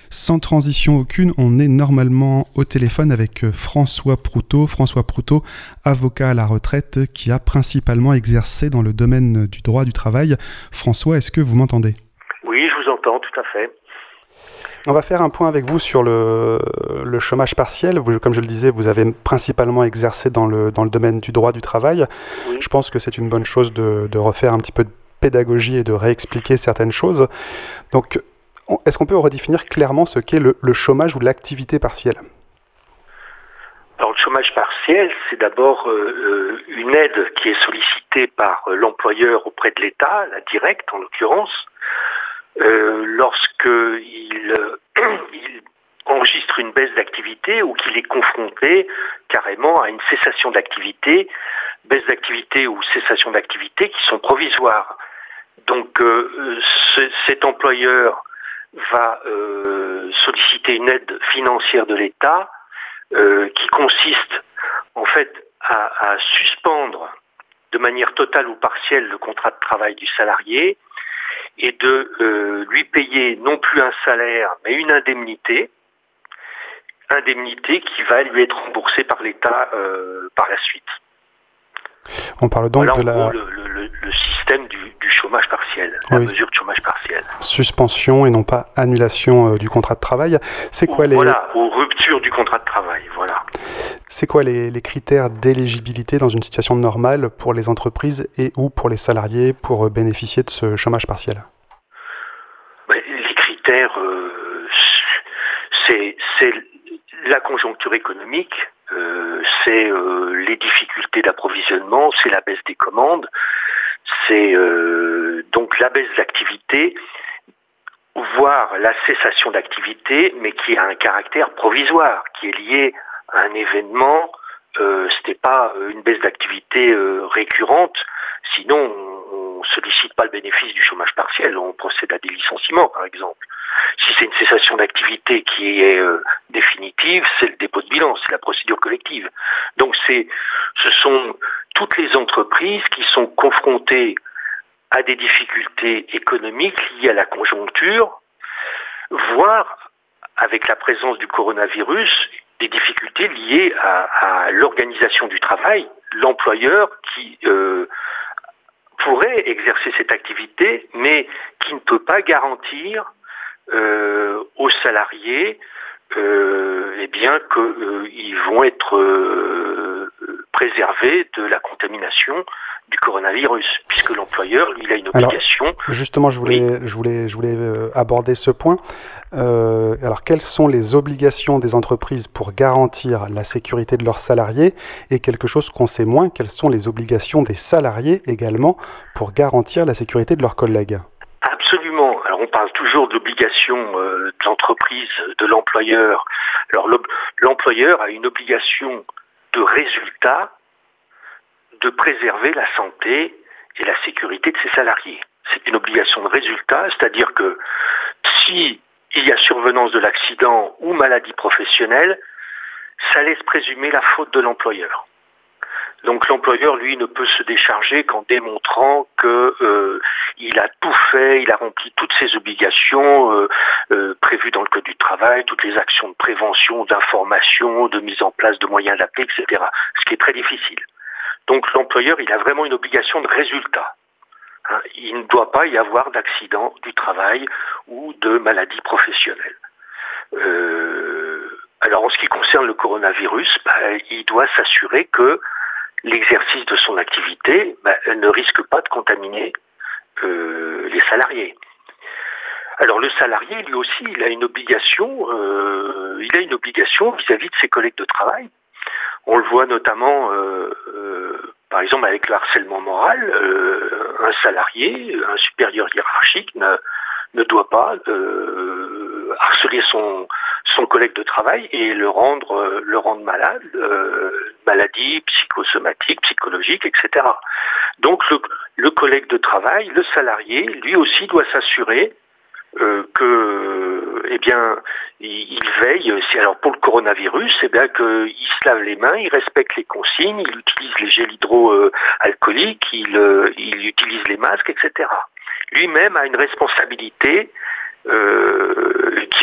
Sans transition aucune, on est normalement au téléphone avec François Proutot. François Proutot, avocat à la retraite, qui a principalement exercé dans le domaine du droit du travail. François, est-ce que vous m'entendez ? Oui, je vous entends, tout à fait. On va faire un point avec vous sur le chômage partiel. Vous, comme je le disais, vous avez principalement exercé dans le domaine du droit du travail. Oui. Je pense que c'est une bonne chose de refaire un petit peu de pédagogie et de réexpliquer certaines choses. Donc, est-ce qu'on peut redéfinir clairement ce qu'est le chômage ou l'activité partielle ? Alors, le chômage partiel, c'est d'abord une aide qui est sollicitée par l'employeur auprès de l'État, la directe en l'occurrence, lorsqu'il enregistre une baisse d'activité ou qu'il est confronté carrément à une cessation d'activité, baisse d'activité ou cessation d'activité qui sont provisoires. Donc cet employeur va solliciter une aide financière de l'État qui consiste en fait à suspendre de manière totale ou partielle le contrat de travail du salarié et de lui payer non plus un salaire mais une indemnité qui va lui être remboursée par l'État par la suite. On parle donc voilà, de en gros, le système du chômage partiel, la mesure de chômage partiel. Suspension et non pas annulation du contrat de travail. Ou rupture du contrat de travail, voilà. C'est quoi les critères d'éligibilité dans une situation normale pour les entreprises et ou pour les salariés pour bénéficier de ce chômage partiel ? Les critères, c'est la conjoncture économique, c'est les difficultés d'approvisionnement, c'est la baisse des commandes, c'est donc la baisse d'activité, voire la cessation d'activité, mais qui a un caractère provisoire, qui est lié à un événement. C'était pas une baisse d'activité récurrente, sinon on sollicite pas le bénéfice du chômage partiel, on procède à des licenciements par exemple. Si c'est une cessation d'activité qui est définitive, c'est le dépôt de bilan, c'est la procédure collective. Donc ce sont toutes les entreprises qui sont confrontées à des difficultés économiques liées à la conjoncture, voire avec la présence du coronavirus, des difficultés liées à l'organisation du travail, l'employeur qui pourrait exercer cette activité, mais qui ne peut pas garantir aux salariés qu'ils vont être préservés de la contamination du coronavirus, puisque l'employeur, lui, il a une obligation. Alors, justement, je voulais aborder ce point. Alors, quelles sont les obligations des entreprises pour garantir la sécurité de leurs salariés ? Et quelque chose qu'on sait moins, quelles sont les obligations des salariés également pour garantir la sécurité de leurs collègues ? Absolument. Alors, on parle toujours de l'obligation de l'entreprise, de l'employeur. Alors, l'employeur a une obligation de résultat de préserver la santé et la sécurité de ses salariés. C'est une obligation de résultat, c'est-à-dire que si il y a survenance de l'accident ou maladie professionnelle, ça laisse présumer la faute de l'employeur. Donc l'employeur, lui, ne peut se décharger qu'en démontrant qu'il a tout fait, il a rempli toutes ses obligations prévues dans le Code du travail, toutes les actions de prévention, d'information, de mise en place de moyens adaptés, etc. Ce qui est très difficile. Donc l'employeur, il a vraiment une obligation de résultat. Il ne doit pas y avoir d'accident du travail ou de maladie professionnelle. Alors en ce qui concerne le coronavirus, il doit s'assurer que l'exercice de son activité ne risque pas de contaminer les salariés. Alors le salarié, lui aussi, il a une obligation vis-à-vis de ses collègues de travail. On le voit notamment, par exemple, avec le harcèlement moral. Un salarié, un supérieur hiérarchique ne doit pas harceler son collègue de travail et le rendre malade, maladie psychosomatique, psychologique, etc. Donc le collègue de travail, le salarié, lui aussi doit s'assurer il veille, alors pour le coronavirus, qu'il se lave les mains, il respecte les consignes, il utilise les gels hydroalcooliques, il utilise les masques, etc. Lui-même a une responsabilité qui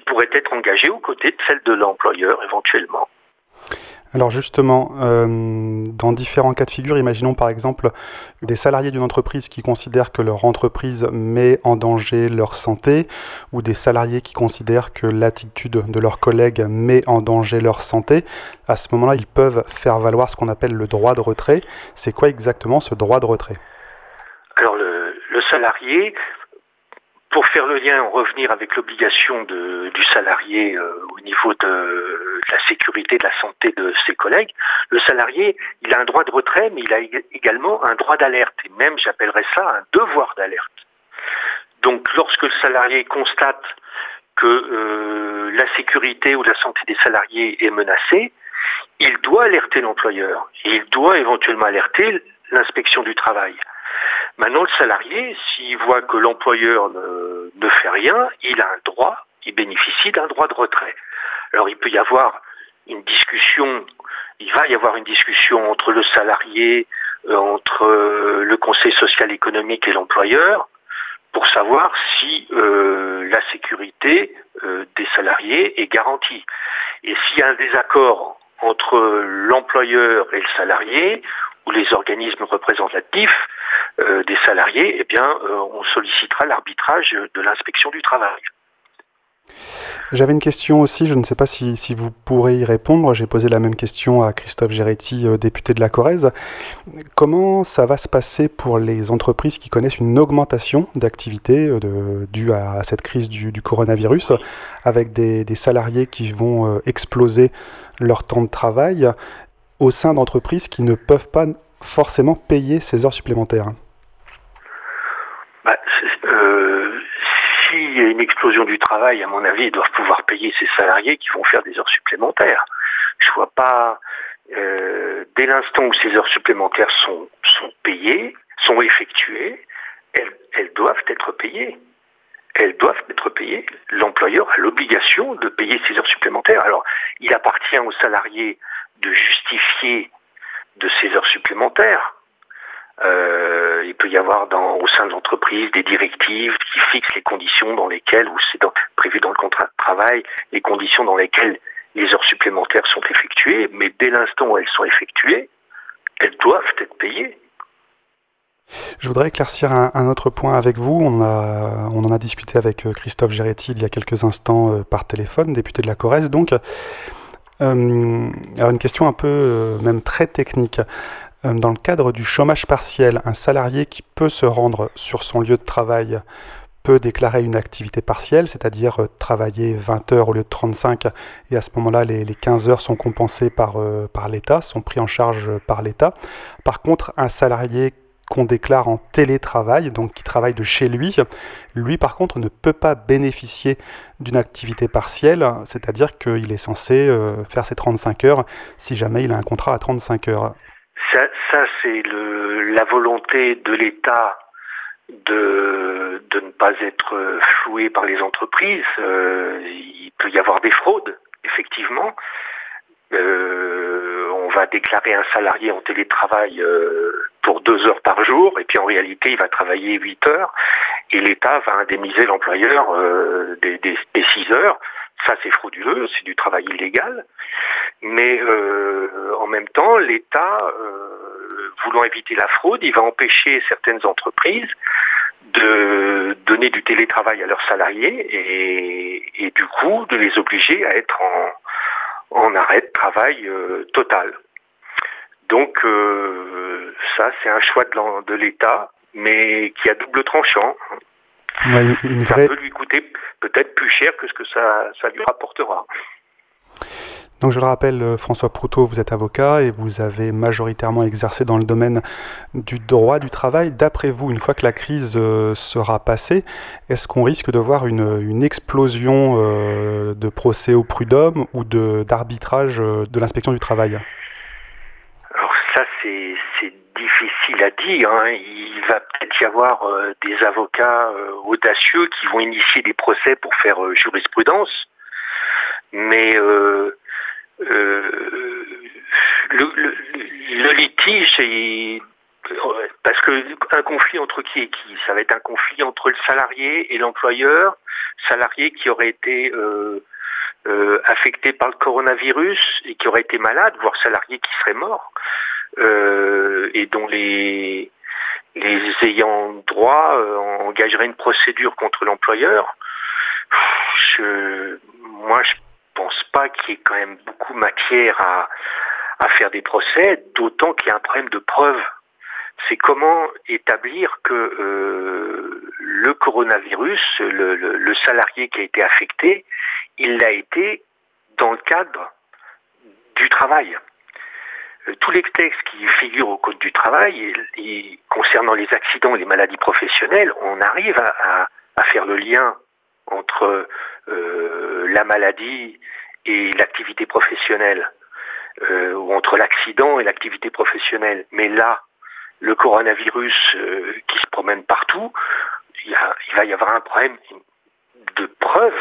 pourrait être engagée aux côtés de celle de l'employeur éventuellement. Alors justement, dans différents cas de figure, imaginons par exemple des salariés d'une entreprise qui considèrent que leur entreprise met en danger leur santé, ou des salariés qui considèrent que l'attitude de leurs collègues met en danger leur santé. À ce moment-là, ils peuvent faire valoir ce qu'on appelle le droit de retrait. C'est quoi exactement ce droit de retrait ? Alors le salarié, pour faire le lien, en revenir avec l'obligation du salarié au niveau de la sécurité, de la santé de ses collègues, le salarié, il a un droit de retrait, mais il a également un droit d'alerte, et même j'appellerais ça un devoir d'alerte. Donc lorsque le salarié constate que la sécurité ou la santé des salariés est menacée, il doit alerter l'employeur, il doit éventuellement alerter l'inspection du travail. Maintenant, le salarié, s'il voit que l'employeur ne fait rien, il a un droit, il bénéficie d'un droit de retrait. Alors, il va y avoir une discussion entre le salarié, entre le conseil social économique et l'employeur, pour savoir si la sécurité des salariés est garantie. Et s'il y a un désaccord entre l'employeur et le salarié, ou les organismes représentatifs des salariés, eh bien, on sollicitera l'arbitrage de l'inspection du travail. J'avais une question aussi, je ne sais pas si vous pourrez y répondre. J'ai posé la même question à Christophe Géretti, député de la Corrèze. Comment ça va se passer pour les entreprises qui connaissent une augmentation d'activité due à cette crise du coronavirus, avec des salariés qui vont exploser leur temps de travail au sein d'entreprises qui ne peuvent pas forcément payer ces heures supplémentaires? S'il y a une explosion du travail, à mon avis, ils doivent pouvoir payer ces salariés qui vont faire des heures supplémentaires. Je vois pas, dès l'instant où ces heures supplémentaires sont payées, sont effectuées, elles doivent être payées. Elles doivent être payées. L'employeur a l'obligation de payer ces heures supplémentaires. Alors, il appartient aux salariés de justifier de ces heures supplémentaires. Il peut y avoir au sein de l'entreprise des directives qui fixent les conditions dans lesquelles, ou c'est prévu dans le contrat de travail, les conditions dans lesquelles les heures supplémentaires sont effectuées, mais dès l'instant où elles sont effectuées, elles doivent être payées. Je voudrais éclaircir un autre point avec vous. On en a discuté avec Christophe Géretti il y a quelques instants par téléphone, député de la Corrèze. Donc, alors une question un peu, même très technique. Dans le cadre du chômage partiel, un salarié qui peut se rendre sur son lieu de travail peut déclarer une activité partielle, c'est-à-dire travailler 20 heures au lieu de 35, et à ce moment-là, les 15 heures sont compensées par l'État, sont pris en charge par l'État. Par contre, un salarié qu'on déclare en télétravail, donc qui travaille de chez lui, par contre, ne peut pas bénéficier d'une activité partielle, c'est-à-dire qu'il est censé faire ses 35 heures si jamais il a un contrat à 35 heures. Ça c'est la volonté de l'État de ne pas être floué par les entreprises. Il peut y avoir des fraudes, effectivement. On va déclarer un salarié en télétravail pour 2 heures par jour, et puis en réalité il va travailler 8 heures, et l'État va indemniser l'employeur des 6 heures. Ça c'est frauduleux, c'est du travail illégal, mais en même temps l'État, voulant éviter la fraude, il va empêcher certaines entreprises de donner du télétravail à leurs salariés, et du coup de les obliger à être en arrêt de travail total. Donc ça c'est un choix de l'État, mais qui a double tranchant. Ouais, ça peut lui coûter peut-être plus cher que ce que ça lui rapportera. Donc je le rappelle, François Proutot, vous êtes avocat et vous avez majoritairement exercé dans le domaine du droit du travail. D'après vous, une fois que la crise sera passée, est-ce qu'on risque de voir une explosion de procès au prud'homme ou d'arbitrage de l'inspection du travail? Alors ça, c'est difficile à dire. Il va peut-être y avoir des avocats audacieux qui vont initier des procès pour faire jurisprudence, mais le litige, parce que un conflit entre qui et qui? Ça va être un conflit entre le salarié et l'employeur. salarié qui aurait été affecté par le coronavirus et qui aurait été malade, voire salarié qui serait mort, et dont les ayants droit engageraient une procédure contre l'employeur. Moi, je pense pas qu'il y ait quand même beaucoup matière à faire des procès, d'autant qu'il y a un problème de preuve. C'est comment établir que le coronavirus, le salarié qui a été affecté, il l'a été dans le cadre du travail. Tous les textes qui figurent au Code du travail, et concernant les accidents et les maladies professionnelles, on arrive à faire le lien entre la maladie et l'activité professionnelle, ou entre l'accident et l'activité professionnelle. Mais là, le coronavirus qui se promène partout, il va y avoir un problème de preuve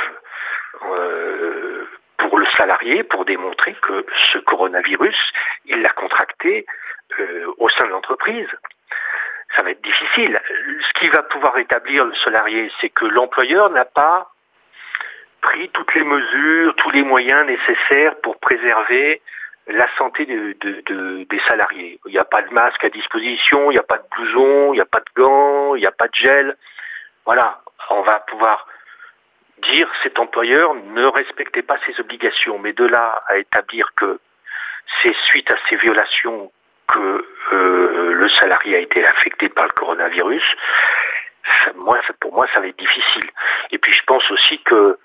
pour le salarié, pour démontrer que ce coronavirus, il l'a contracté au sein de l'entreprise. Ça va être difficile. Ce qui va pouvoir établir le salarié, c'est que l'employeur n'a pas pris toutes les mesures, tous les moyens nécessaires pour préserver la santé des salariés. Il n'y a pas de masque à disposition, il n'y a pas de blouson, il n'y a pas de gants, il n'y a pas de gel. Voilà, on va pouvoir dire cet employeur ne respectait pas ses obligations, mais de là à établir que c'est suite à ces violations que le salarié a été affecté par le coronavirus, pour moi ça va être difficile. Et puis je pense aussi que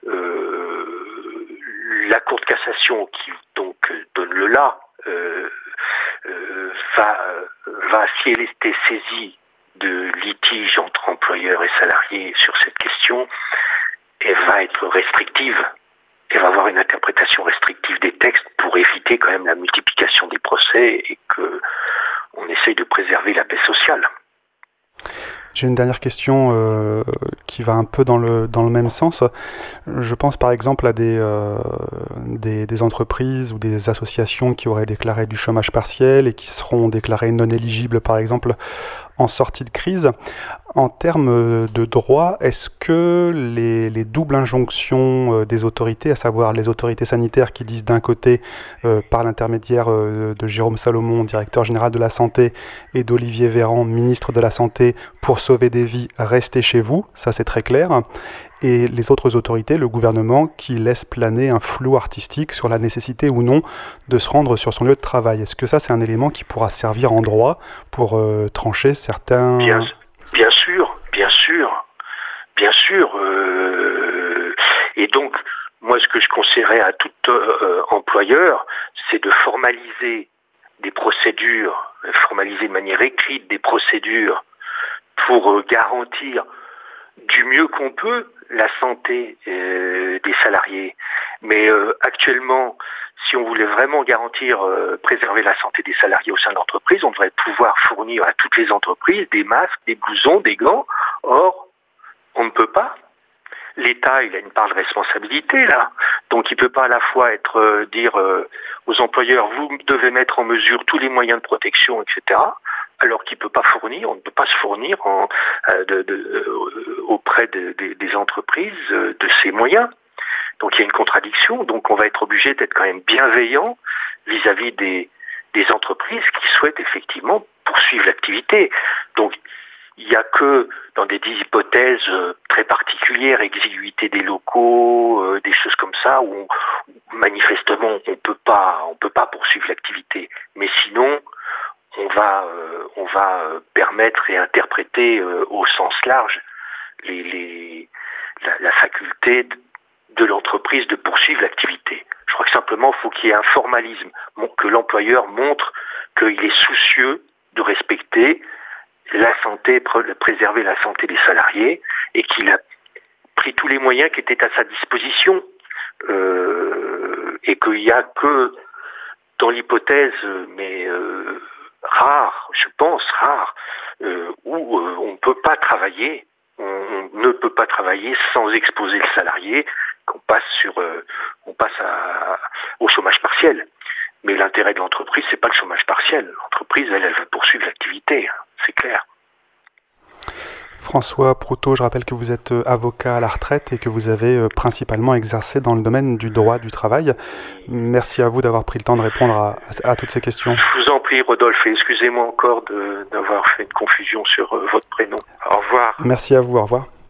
la Cour de cassation qui donc donne le là va, si elle était saisie de litige entre employeurs et salariés sur cette question, elle va être restrictive. Elle va avoir une interprétation restrictive des textes pour éviter quand même la multiplication des procès et qu'on essaye de préserver la paix sociale. J'ai une dernière question qui va un peu dans le même sens. Je pense par exemple à des entreprises ou des associations qui auraient déclaré du chômage partiel et qui seront déclarées non éligibles par exemple en sortie de crise. En termes de droit, est-ce que les doubles injonctions des autorités, à savoir les autorités sanitaires qui disent d'un côté, par l'intermédiaire de Jérôme Salomon, directeur général de la santé, et d'Olivier Véran, ministre de la Santé, pour sauver des vies, restez chez vous, ça c'est très clair, et les autres autorités, le gouvernement, qui laisse planer un flou artistique sur la nécessité ou non de se rendre sur son lieu de travail. Est-ce que ça c'est un élément qui pourra servir en droit pour trancher certains... Bien sûr. Et donc, moi, ce que je conseillerais à tout employeur, c'est de formaliser des procédures, formaliser de manière écrite des procédures pour garantir du mieux qu'on peut la santé des salariés. Mais actuellement, si on voulait vraiment garantir, préserver la santé des salariés au sein de l'entreprise, on devrait pouvoir fournir à toutes les entreprises des masques, des blousons, des gants. Or, on ne peut pas. L'État, il a une part de responsabilité là. Donc il ne peut pas à la fois dire aux employeurs, vous devez mettre en mesure tous les moyens de protection, etc., alors qu'il ne peut pas fournir, on ne peut pas se fournir auprès des entreprises de ces moyens. Donc il y a une contradiction, donc on va être obligé d'être quand même bienveillant vis-à-vis des entreprises qui souhaitent effectivement poursuivre l'activité. Donc il n'y a que dans des hypothèses très particulières, exiguïté des locaux, des choses comme ça, où manifestement on peut pas poursuivre l'activité. Mais sinon, on va permettre et interpréter au sens large la faculté de l'entreprise de poursuivre l'activité. Je crois que simplement, il faut qu'il y ait un formalisme, que l'employeur montre qu'il est soucieux de respecter la santé, préserver la santé des salariés, et qu'il a pris tous les moyens qui étaient à sa disposition, et qu'il n'y a que dans l'hypothèse, mais rare, je pense rare, où on ne peut pas travailler, on ne peut pas travailler sans exposer le salarié, qu'on passe au chômage partiel. Mais l'intérêt de l'entreprise, c'est pas le chômage partiel. L'entreprise, elle veut poursuivre l'activité, c'est clair. François Proutot, je rappelle que vous êtes avocat à la retraite et que vous avez principalement exercé dans le domaine du droit du travail. Merci à vous d'avoir pris le temps de répondre à toutes ces questions. Je vous en prie, Rodolphe, et excusez-moi encore d'avoir fait une confusion sur votre prénom. Au revoir. Merci à vous, au revoir.